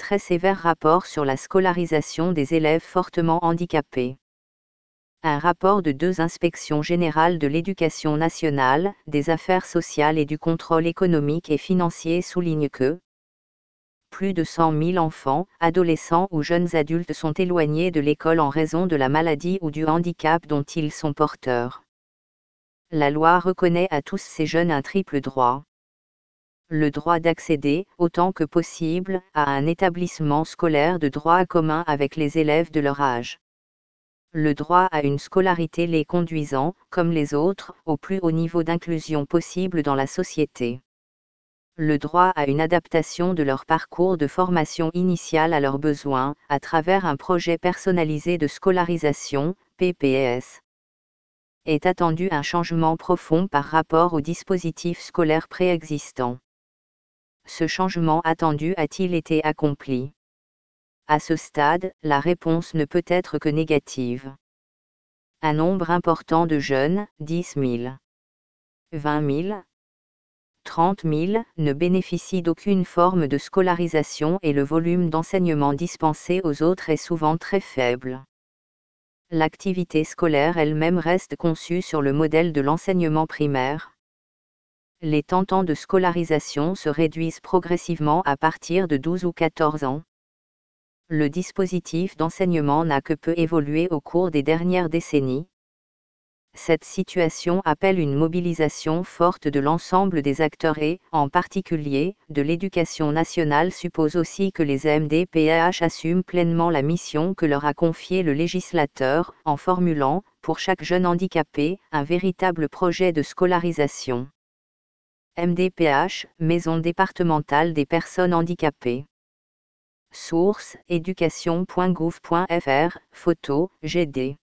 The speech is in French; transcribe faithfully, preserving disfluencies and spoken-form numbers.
très sévère rapport sur la scolarisation des élèves fortement handicapés. Un rapport de deux inspections générales de l'Éducation nationale, des affaires sociales et du contrôle économique et financier souligne que plus de cent mille enfants, adolescents ou jeunes adultes sont éloignés de l'école en raison de la maladie ou du handicap dont ils sont porteurs. La loi reconnaît à tous ces jeunes un triple droit. Le droit d'accéder, autant que possible, à un établissement scolaire de droit commun avec les élèves de leur âge. Le droit à une scolarité les conduisant, comme les autres, au plus haut niveau d'inclusion possible dans la société. Le droit à une adaptation de leur parcours de formation initiale à leurs besoins, à travers un projet personnalisé de scolarisation, P P S. Est attendu un changement profond par rapport au dispositif scolaire préexistant. Ce changement attendu a-t-il été accompli? À ce stade, la réponse ne peut être que négative. Un nombre important de jeunes, dix mille, vingt mille, trente mille, ne bénéficient d'aucune forme de scolarisation et le volume d'enseignement dispensé aux autres est souvent très faible. L'activité scolaire elle-même reste conçue sur le modèle de l'enseignement primaire. Les tentants de scolarisation se réduisent progressivement à partir de douze ou quatorze ans. Le dispositif d'enseignement n'a que peu évolué au cours des dernières décennies. Cette situation appelle une mobilisation forte de l'ensemble des acteurs et, en particulier, de l'éducation nationale suppose aussi que les M D P H assument pleinement la mission que leur a confiée le législateur, en formulant, pour chaque jeune handicapé, un véritable projet de scolarisation. M D P H, Maison départementale des personnes handicapées. Source, éducation point gouv point F R, photo, G D.